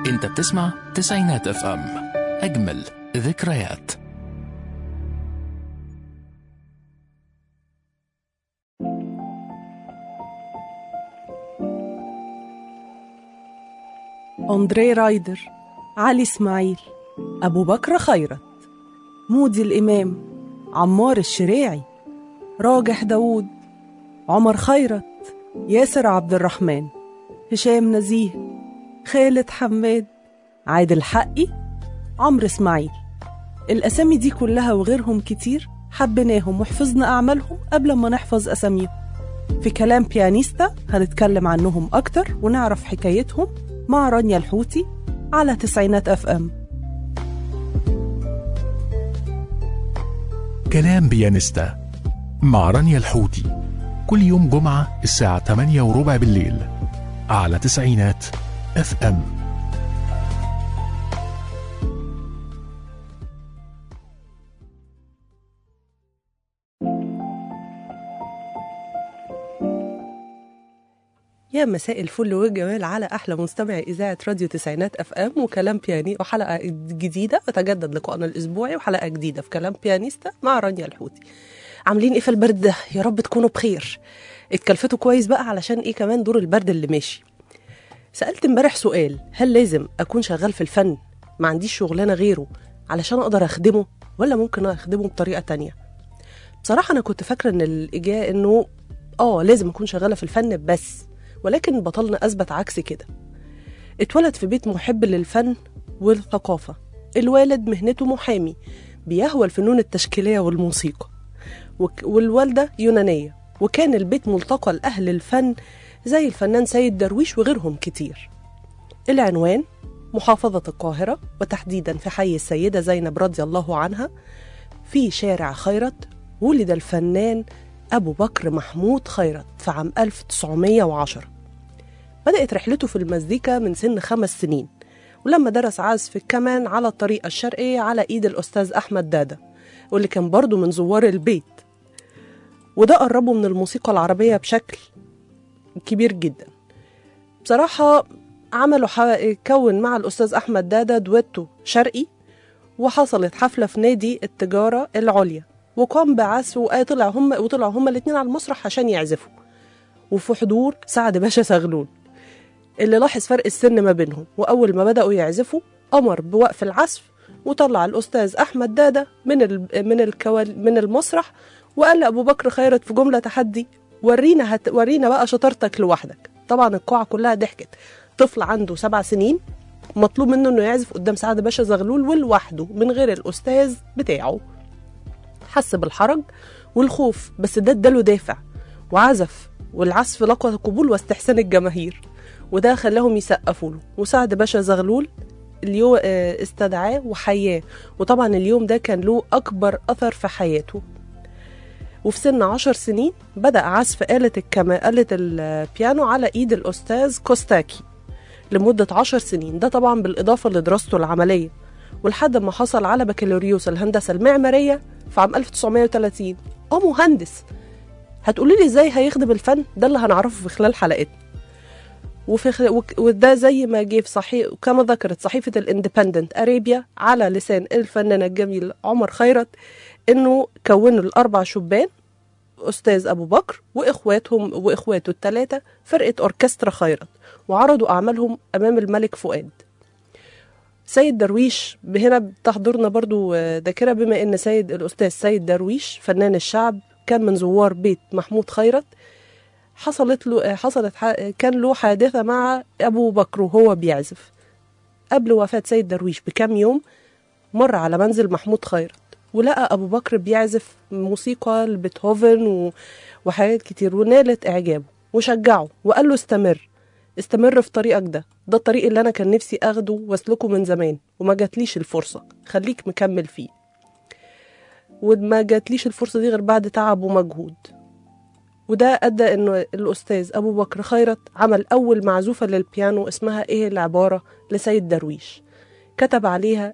انت بتسمع تسعينات اف ام، اجمل ذكريات. أندري رايدر، علي إسماعيل، أبو بكر خيرت، مودي الإمام، عمار الشريعي، راجح داود، عمر خيرت، ياسر عبد الرحمن، هشام نزيه، خالد حماد، عادل حقي، عمرو إسماعيل. الأسامي دي كلها وغيرهم كتير حبيناهم وحفظنا أعمالهم قبل ما نحفظ أساميهم. في كلام بيانيستا هنتكلم عنهم أكتر ونعرف حكايتهم مع رانيا الحوتي على تسعينات اف ام. كلام بيانيستا مع رانيا الحوتي كل يوم جمعة الساعة 8:15 بالليل على تسعينات اف ام. يا مساء الفل والجمال على أحلى مستمع إذاعة راديو تسعينات اف ام وكلام بياني، وحلقة جديدة وتجدد لقائنا الأسبوعي وحلقة جديدة في كلام بيانيستا مع رانيا الحوتي. عاملين إيه في البرد ده؟ يا رب تكونوا بخير. اتكلفتوا كويس بقى علشان إيه كمان دور البرد اللي ماشي. سألت امبارح سؤال: هل لازم أكون شغال في الفن ما عنديش شغلانة غيره علشان أقدر أخدمه، ولا ممكن أخدمه بطريقة تانية؟ بصراحة أنا كنت فاكرة إن الإجابة إنه لازم أكون شغالة في الفن بس، ولكن بطلنا أثبت عكس كده. اتولد في بيت محب للفن والثقافة. الوالد مهنته محامي بيهوى الفنون التشكيلية والموسيقى، والوالدة يونانية، وكان البيت ملتقى لأهل الفن زي الفنان سيد درويش وغيرهم كتير. العنوان محافظة القاهرة، وتحديدا في حي السيدة زينب رضي الله عنها في شارع خيرت. ولد الفنان أبو بكر محمود خيرت في عام 1910. بدأت رحلته في المزيكا من سن 5 سنين، ولما درس عزف الكمان على الطريقة الشرقية على إيد الأستاذ أحمد دادة، واللي كان برضو من زوار البيت، وده قربه من الموسيقى العربية بشكل كبير جدا. بصراحة كون مع الأستاذ أحمد دادة دويتو شرقي، وحصلت حفلة في نادي التجارة العليا، وقام بعزف وطلعوا هما الاتنين على المسرح عشان يعزفوا، وفي حضور سعد باشا زغلول اللي لاحظ فرق السن ما بينهم. وأول ما بدأوا يعزفوا أمر بوقف العزف، وطلع الأستاذ أحمد دادة من المسرح، وقال لأبو بكر خيرت في جملة تحدي: ورينا بقى شطارتك لوحدك. طبعا القاعة كلها ضحكت. طفل عنده 7 سنين مطلوب منه انه يعزف قدام سعد باشا زغلول ولوحده من غير الأستاذ بتاعه. حس بالحرج والخوف، بس ده اداله دافع وعزف، والعزف لقى قبول واستحسان الجماهير، وده خلاهم يسقفوا له. وسعد باشا زغلول اليوم استدعاه وحياه، وطبعا اليوم ده كان له أكبر أثر في حياته. وفي سن 10 سنين بدأ عزف آلة البيانو على إيد الأستاذ كوستاكي لمدة 10 سنين، ده طبعا بالإضافة لدراسته العملية، ولحد ما حصل على بكالوريوس الهندسة المعمارية في عام 1930. مهندس. هتقولي لي ازاي هيخدم الفن؟ ده اللي هنعرفه في خلال حلقتنا. وده زي ما جه في كما ذكرت صحيفة الاندبندنت أريبيا على لسان الفنانة الجميل عمر خيرت، انه كونوا ال4 شبان، أستاذ أبو بكر وإخواته ال3 فرقة أوركسترا خيرت، وعرضوا أعمالهم أمام الملك فؤاد. سيد درويش هنا بتحضرنا برضو ذاكرة، بما أن الأستاذ سيد درويش فنان الشعب كان من زوار بيت محمود خيرت. كان له حادثة مع أبو بكر وهو بيعزف قبل وفاة سيد درويش بكم يوم. مر على منزل محمود خيرت ولقى أبو بكر بيعزف موسيقى لبيتهوفن وحاجات كتير، ونالت إعجابه وشجعه وقال له استمر في طريقك ده الطريق اللي أنا كان نفسي أخده واسلكه من زمان وما جاتليش الفرصة، خليك مكمل فيه. وما جاتليش الفرصة دي غير بعد تعب ومجهود. وده أدى إنه الأستاذ أبو بكر خيرت عمل أول معزوفة للبيانو اسمها إيه العبارة لسيد درويش، كتب عليها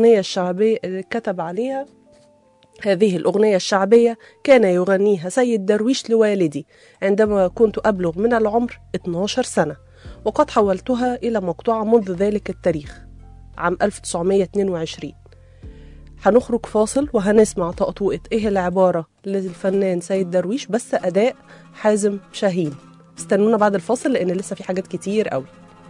هذه الأغنية الشعبية كان يغنيها سيد درويش لوالدي عندما كنت أبلغ من العمر 12 سنة، وقد حولتها إلى مقطوعة منذ ذلك التاريخ عام 1922. هنخرج فاصل وهنسمع طقطوقة إيه العبارة للفنان سيد درويش، بس أداء حازم شاهين. استنونا بعد الفاصل لأن لسه في حاجات كتير قوي.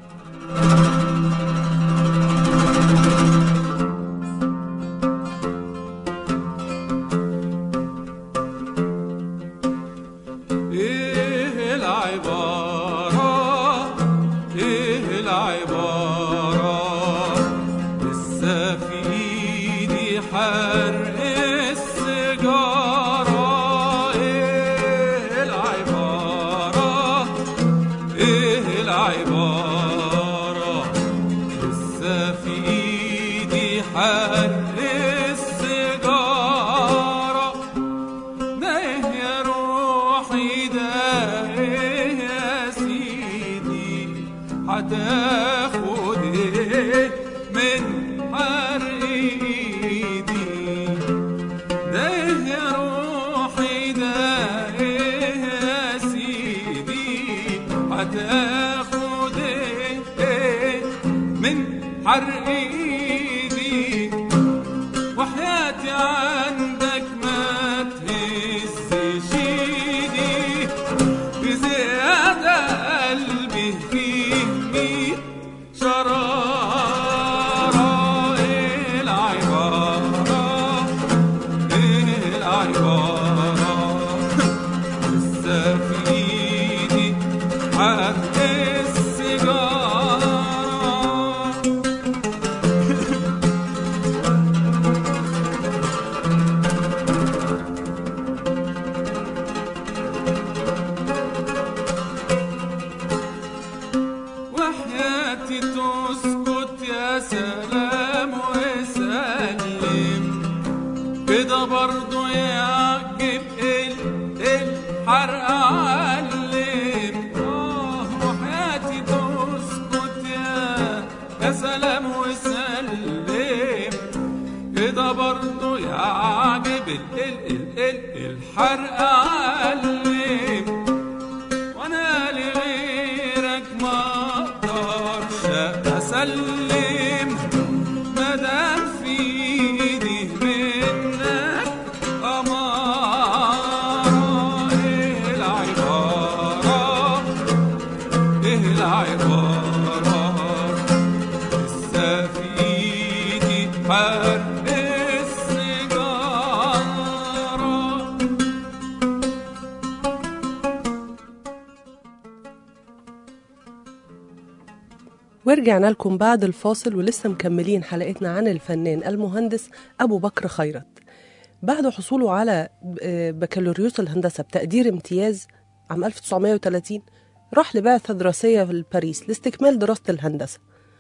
ورجعنا لكم بعد الفاصل ولسه مكملين حلقتنا عن الفنان المهندس أبو بكر خيرت. بعد حصوله على بكالوريوس الهندسة بتقدير امتياز عام 1930 راح لبعثة دراسية في باريس لاستكمال دراسة الهندسة،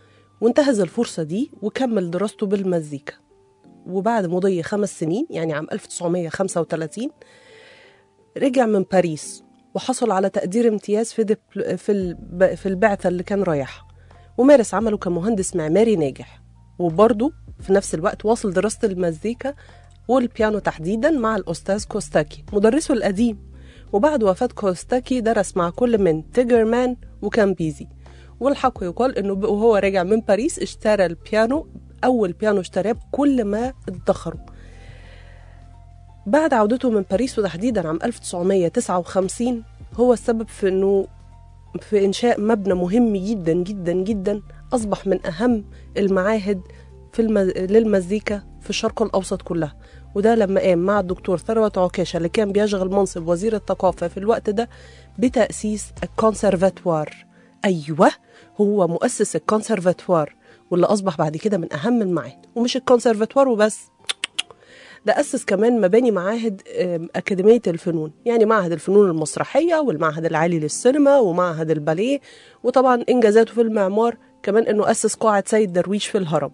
وانتهز الفرصة دي وكمل دراسته بالمزيكا. وبعد مضي 5 سنين يعني عام 1935 رجع من باريس وحصل على تقدير امتياز في البعثة اللي كان رايحها، ومارس عمله كمهندس معماري ناجح. وبرضه في نفس الوقت واصل دراسة المزيكا والبيانو تحديدا مع الأستاذ كوستاكي مدرسه القديم. وبعد وفاة كوستاكي درس مع كل من تيجرمان وكامبيزي. والحق يقال انه وهو راجع من باريس اشترى البيانو، اول بيانو اشتراه بكل ما ادخره. بعد عودته من باريس وتحديدا عام 1959 هو السبب في إنشاء مبنى مهم جدا جدا جدا أصبح من أهم المعاهد للمزيكا في الشرق الأوسط كلها. وده لما قام مع الدكتور ثروت عكاشة اللي كان بيشغل منصب وزير الثقافة في الوقت ده بتأسيس الكونسرفاتوار. أيوة، هو مؤسس الكونسرفاتوار واللي أصبح بعد كده من أهم المعاهد. ومش الكونسرفاتوار وبس، ده أسس كمان مباني معاهد أكاديمية الفنون، يعني معهد الفنون المسرحية والمعهد العالي للسينما ومعهد الباليه. وطبعا إنجازاته في المعمار كمان إنه أسس قاعة سيد درويش في الهرم.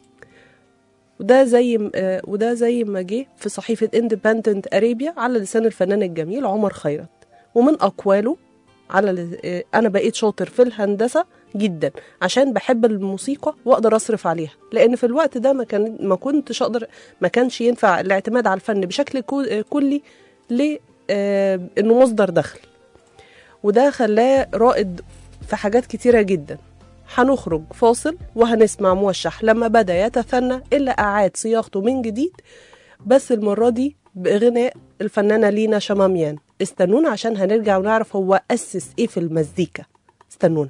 وده زي ما جه في صحيفة اندبندنت أريبيا على لسان الفنان الجميل عمر خيرت. ومن أقواله أنا بقيت شاطر في الهندسة جدا عشان بحب الموسيقى واقدر اصرف عليها، لان في الوقت ده ما كانش ينفع الاعتماد على الفن بشكل كلي لانه مصدر دخل. وده خلاه رائد في حاجات كتيرة جدا. هنخرج فاصل وهنسمع موشح لما بدأ يتثنى إلا أعاد صياغته من جديد، بس المرة دي بغناء الفنانة لينا شماميان. استنونا عشان هنرجع ونعرف هو أسس إيه في المزيكا. استنونا.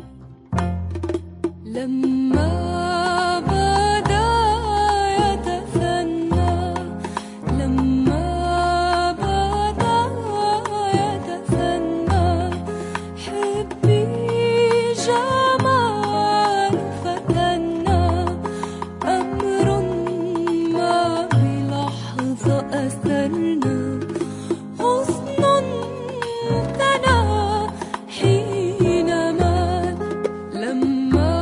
لما بدأ يتثنى، لما بدأ يتثنى، حبي جمال فتنا، أمر ما بلحظة أثرنا، حسن تنا حينما لما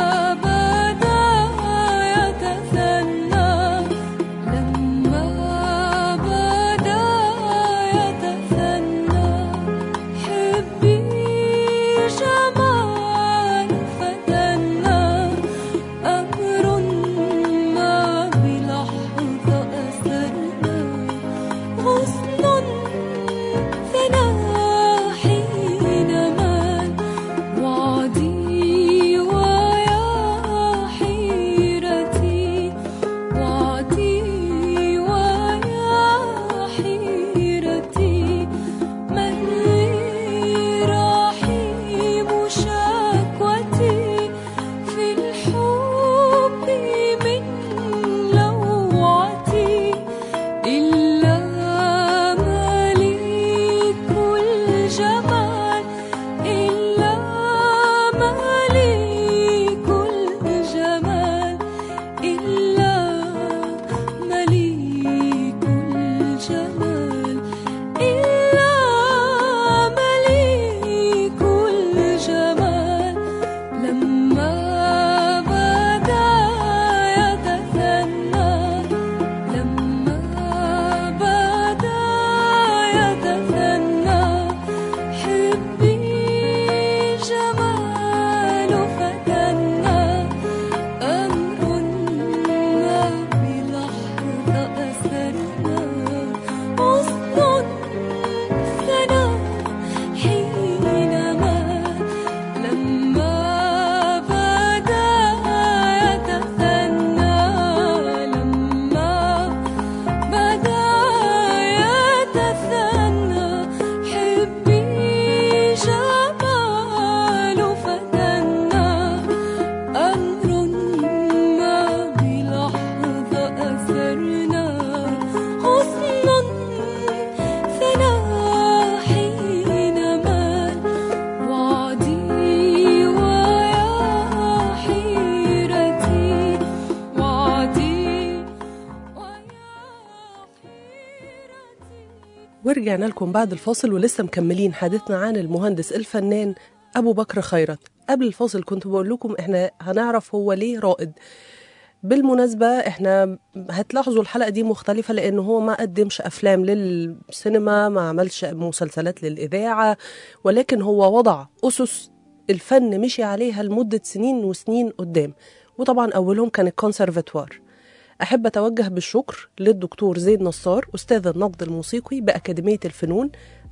ورجعنا لكم بعد الفاصل ولسه مكملين حديثنا عن المهندس الفنان أبو بكر خيرت. قبل الفاصل كنت بقول لكم احنا هنعرف هو ليه رائد. بالمناسبة احنا هتلاحظوا الحلقة دي مختلفة لأنه هو ما قدمش أفلام للسينما، ما عملش مسلسلات للإذاعة، ولكن هو وضع أسس الفن مشي عليها لمدة سنين وسنين قدام، وطبعا أولهم كان الكونسرفاتوار. أحب أتوجه بالشكر للدكتور زيد نصار أستاذ النقد الموسيقي بأكاديمية الفنون.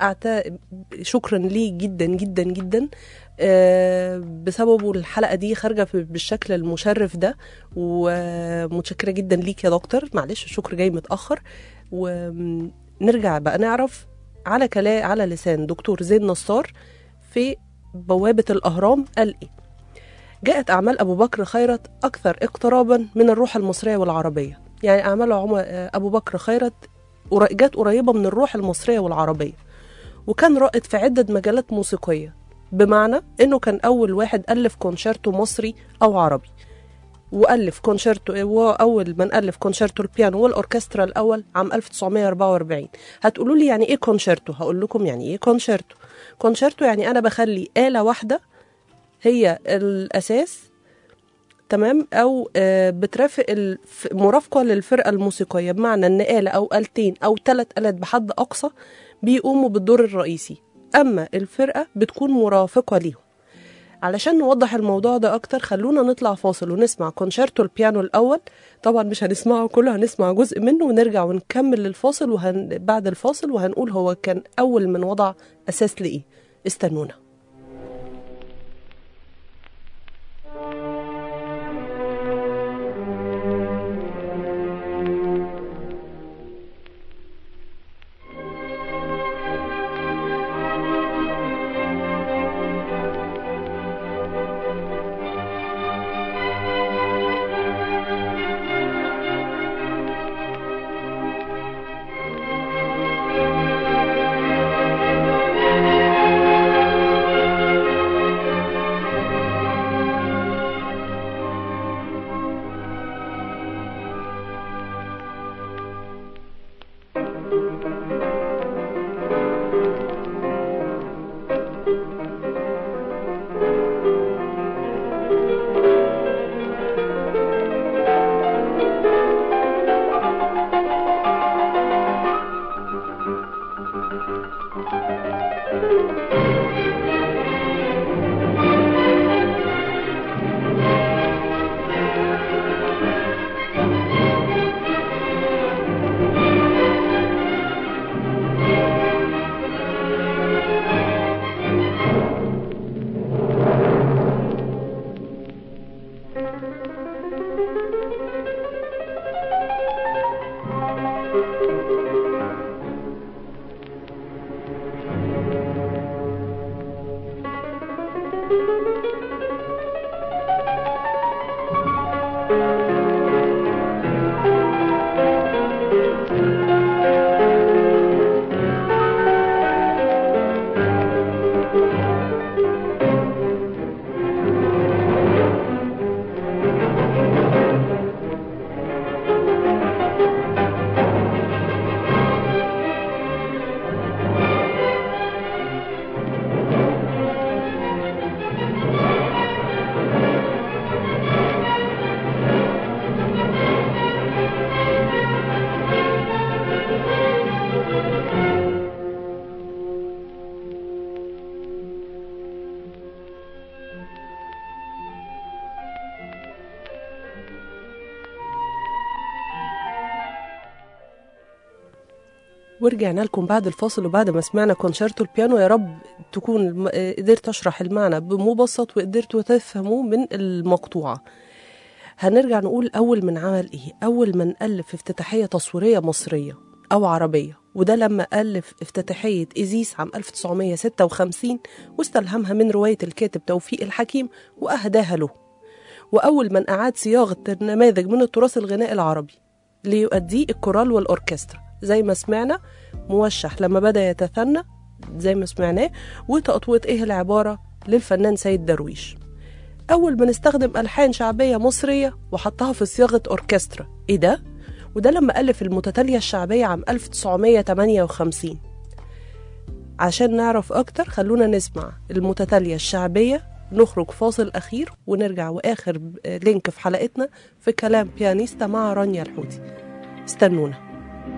شكرا ليه جدا جدا جدا، بسببه الحلقة دي خارجة بالشكل المشرف ده، ومتشكرة جدا ليك يا دكتور. معلش الشكر جاي متأخر. ونرجع بقى نعرف على لسان دكتور زيد نصار في بوابة الأهرام قال إيه. جاءت أعمال أبو بكر خيرت أكثر اقترابا من الروح المصرية والعربية. يعني أعمال أبو بكر خيرت جات قريبة من الروح المصرية والعربية، وكان رائد في عدة مجالات موسيقية، بمعنى أنه كان أول واحد ألف كونشيرتو مصري أو عربي، وألف كونشيرتو، وأول من ألف كونشيرتو البيانو والأوركسترا الأول عام 1944. هتقولوا لي يعني إيه كونشيرتو؟ هقول لكم يعني إيه كونشيرتو. كونشيرتو يعني أنا بخلي آلة واحدة هي الأساس، تمام، أو بترافق مرافقة للفرقة الموسيقية، بمعنى أن آلة أو آلتين أو 3 آلات بحد أقصى بيقوموا بالدور الرئيسي، أما الفرقة بتكون مرافقة ليهم. علشان نوضح الموضوع ده أكتر خلونا نطلع فاصل ونسمع كونشيرتو البيانو الأول. طبعا مش هنسمعه كله، هنسمع جزء منه ونرجع ونكمل للفاصل بعد الفاصل وهنقول هو كان أول من وضع أساس لإيه. استنونا. ورجعنا لكم بعد الفاصل وبعد ما سمعنا كونشيرتو البيانو. يا رب تكون قدرت أشرح المعنى بمبسط وقدرتوا تفهموا من المقطوعة. هنرجع نقول أول من عمل إيه. أول من ألف افتتاحية تصويرية مصرية أو عربية، وده لما ألف افتتاحية إزيس عام 1956 واستلهمها من رواية الكاتب توفيق الحكيم وأهداها له. وأول من أعاد صياغة نماذج من التراث الغنائي العربي ليؤديه الكورال والأوركسترا زي ما سمعنا. موشح لما بدأ يتثنى زي ما سمعناه، وتقطوة إيه العبارة للفنان سيد درويش. أول من استخدم ألحان شعبية مصرية وحطها في صياغة أوركسترا. إيه ده؟ وده لما ألف المتتالية الشعبية عام 1958. عشان نعرف أكتر خلونا نسمع المتتالية الشعبية، نخرج فاصل أخير ونرجع. وآخر لينك في حلقتنا في كلام بيانيستا مع رانيا الحوتي. استنونا.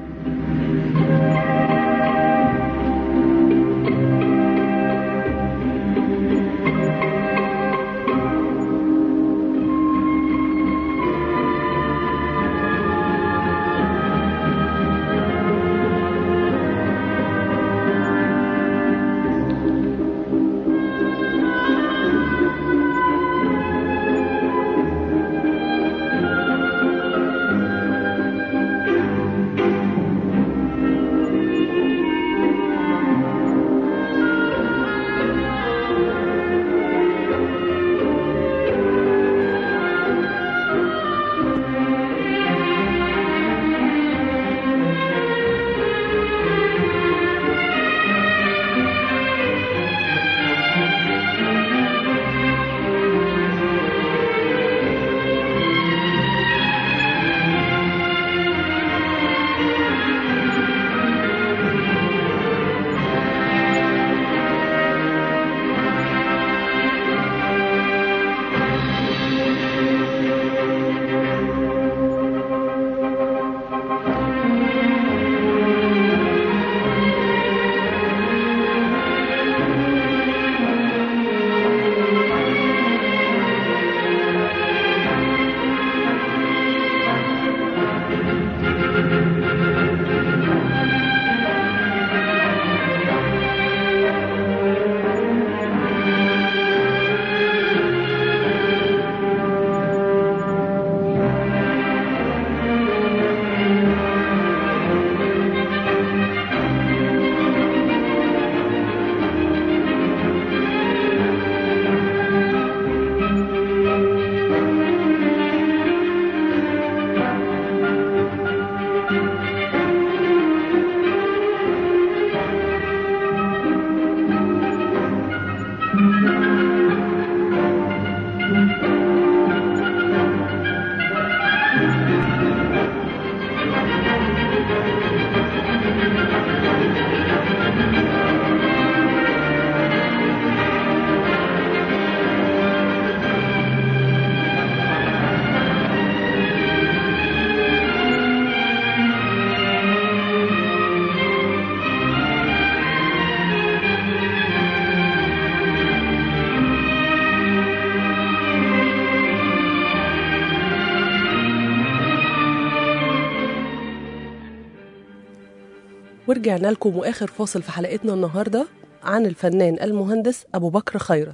ورجعنا لكم وآخر فاصل في حلقتنا النهاردة عن الفنان المهندس أبو بكر خيرت.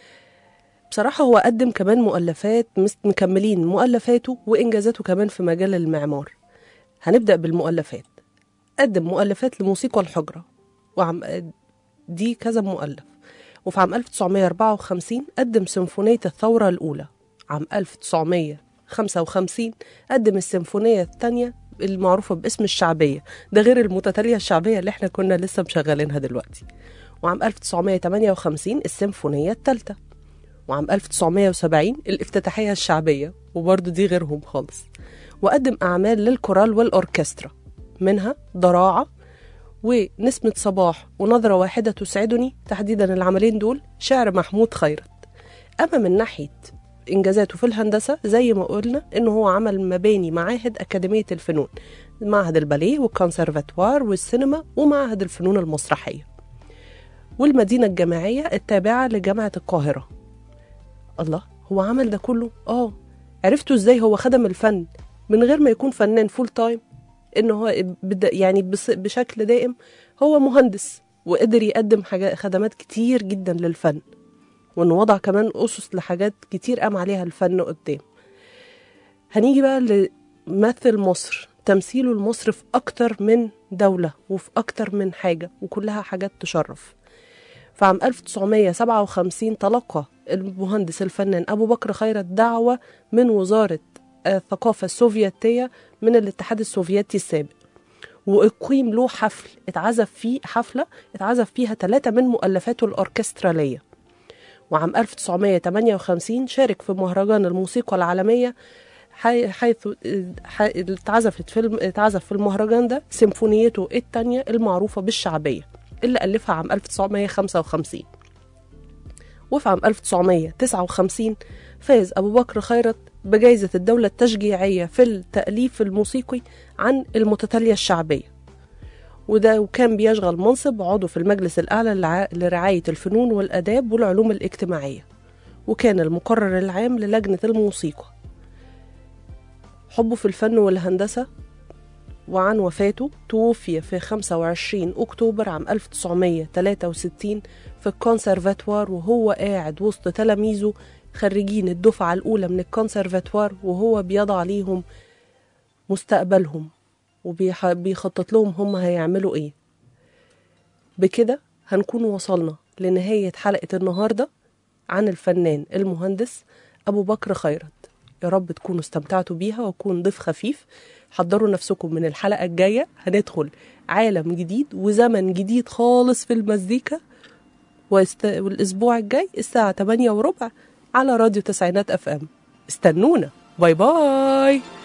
بصراحة هو قدم كمان مؤلفات مكملين مؤلفاته وإنجازاته كمان في مجال المعمار. هنبدأ بالمؤلفات. قدم مؤلفات لموسيقى الحجرة دي كذا مؤلف. وفي عام 1954 قدم سيمفونية الثورة الأولى. عام 1955 قدم السيمفونية الثانية المعروفة باسم الشعبية، ده غير المتتالية الشعبية اللي احنا كنا لسه مشغلينها دلوقتي. وعام 1958 السيمفونية الثالثة. وعام 1970 الافتتاحية الشعبية، وبرضو دي غيرهم خالص. وقدم أعمال للكورال والأوركسترا، منها ضراعة ونسمة صباح ونظرة واحدة تسعدني، تحديدا العملين دول شعر محمود خيرت. أما من ناحية إنجازاته في الهندسة زي ما قلنا إنه هو عمل مباني معاهد أكاديمية الفنون، معهد الباليه والكونسرفاتوار والسينما ومعهد الفنون المسرحية والمدينة الجامعية التابعة لجامعة القاهرة. الله، هو عمل ده كله؟ عرفتوا إزاي هو خدم الفن من غير ما يكون فنان فول تايم؟ إن هو يعني بشكل دائم هو مهندس وقدر يقدم خدمات كتير جدا للفن، وإنه وضع كمان أسس لحاجات كتير قام عليها الفن قدام. هنيجي بقى لممثل مصر، تمثيله لمصر في أكتر من دولة وفي أكتر من حاجة، وكلها حاجات تشرف. فعام 1957 تلقى المهندس الفنان أبو بكر خيرت دعوة من وزارة الثقافة السوفيتية من الاتحاد السوفيتي السابق، وأقيم له حفلة اتعزف فيها 3 من مؤلفاته الأوركسترالية. وعام 1958 شارك في مهرجان الموسيقى العالمية، حيث اتعزف في المهرجان ده سيمفونيته الثانية المعروفة بالشعبية اللي ألفها عام 1955. وفي عام 1959 فاز أبو بكر خيرت بجائزة الدولة التشجيعية في التأليف الموسيقي عن المتتالية الشعبية، وكان بيشغل منصب عضو في المجلس الأعلى لرعاية الفنون والآداب والعلوم الاجتماعية، وكان المقرر العام للجنة الموسيقى. حبه في الفن والهندسة، وعن وفاته توفي في 25 أكتوبر عام 1963 في الكونسرفاتوار، وهو قاعد وسط تلاميذه خريجين الدفعة الأولى من الكونسرفاتوار، وهو بيضع ليهم مستقبلهم وبيخطط لهم هم هيعملوا ايه. بكده هنكون وصلنا لنهاية حلقة النهاردة عن الفنان المهندس أبو بكر خيرت. يا رب تكونوا استمتعتوا بيها وكون ضيف خفيف. حضروا نفسكم من الحلقة الجاية، هندخل عالم جديد وزمن جديد خالص في المزيكا، والأسبوع الجاي الساعة 8:15 على راديو تسعينات FM. استنونا. باي باي.